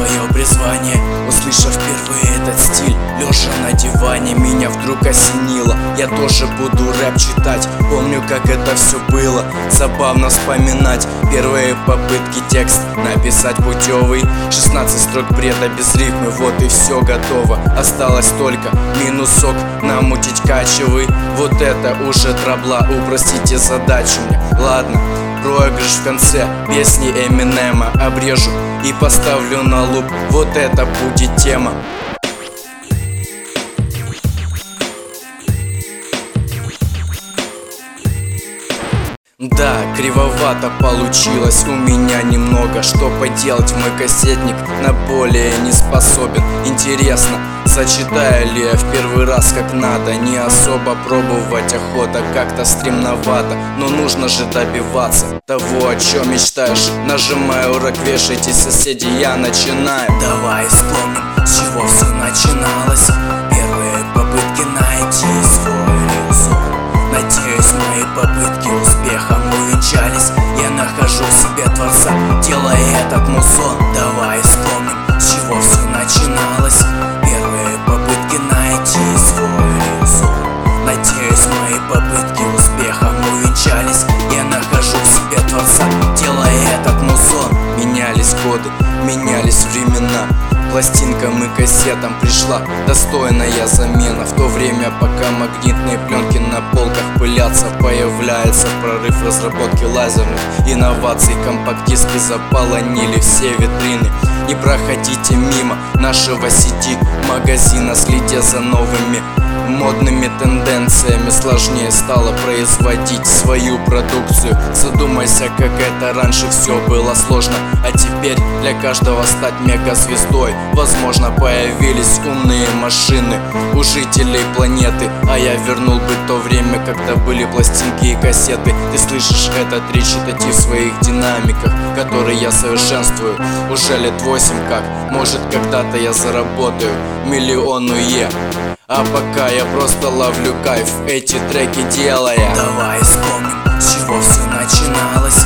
свое призвание. Услышав впервые этот стиль, лежа на диване, меня вдруг осенило: я тоже буду рэп читать. Помню, как это все было, забавно вспоминать первые попытки текст написать путевый. 16 строк бреда без рифмы, вот и все готово. Осталось только минусок намутить качевый. Вот это уже трабла, упростите задачу мне. Ладно, проигрыш в конце песни Эминема обрежу и поставлю на луп, вот это будет тема. Да, кривовато получилось у меня немного. Что поделать, мой кассетник на более не способен. Интересно, зачитаю ли я в первый раз как надо? Не особо пробовать охота, как-то стремновато. Но нужно же добиваться того, о чем мечтаешь. Нажимаю рэк, вешайте, соседи, я начинаю. Давай вспомним, с чего все начиналось. Первые попытки найти свой резон. Надеюсь, мои попытки успехом увенчались. Я нахожу в себе Творца, делая этот музон. Давай вспомним, с чего все начиналось. Первые попытки найти свой резон. Надеюсь, мои попытки успехом увенчались. Я нахожу в себе Творца, делая этот музон. Менялись годы, менялись времена. Пластинкам и кассетам пришла достойная замена. В то время, пока магнитные пленки на полках пылятся, появляется прорыв разработки лазерных инноваций. Компакт-диски заполонили все витрины. Не проходите мимо нашего CD-магазина, следя за новыми модными тенденциями. Сложнее стало производить свою продукцию. Задумайся, как это раньше все было сложно, а теперь для каждого стать мегазвездой. Возможно, появились умные машины у жителей планеты. А я вернул бы то время, когда были пластинки и кассеты. Ты слышишь этот речитатив в своих динамиках, который я совершенствую уже лет 8 как. Может, когда-то я заработаю миллион УЕ, а пока я просто ловлю кайф, эти треки делая. Давай вспомним, с чего все начиналось.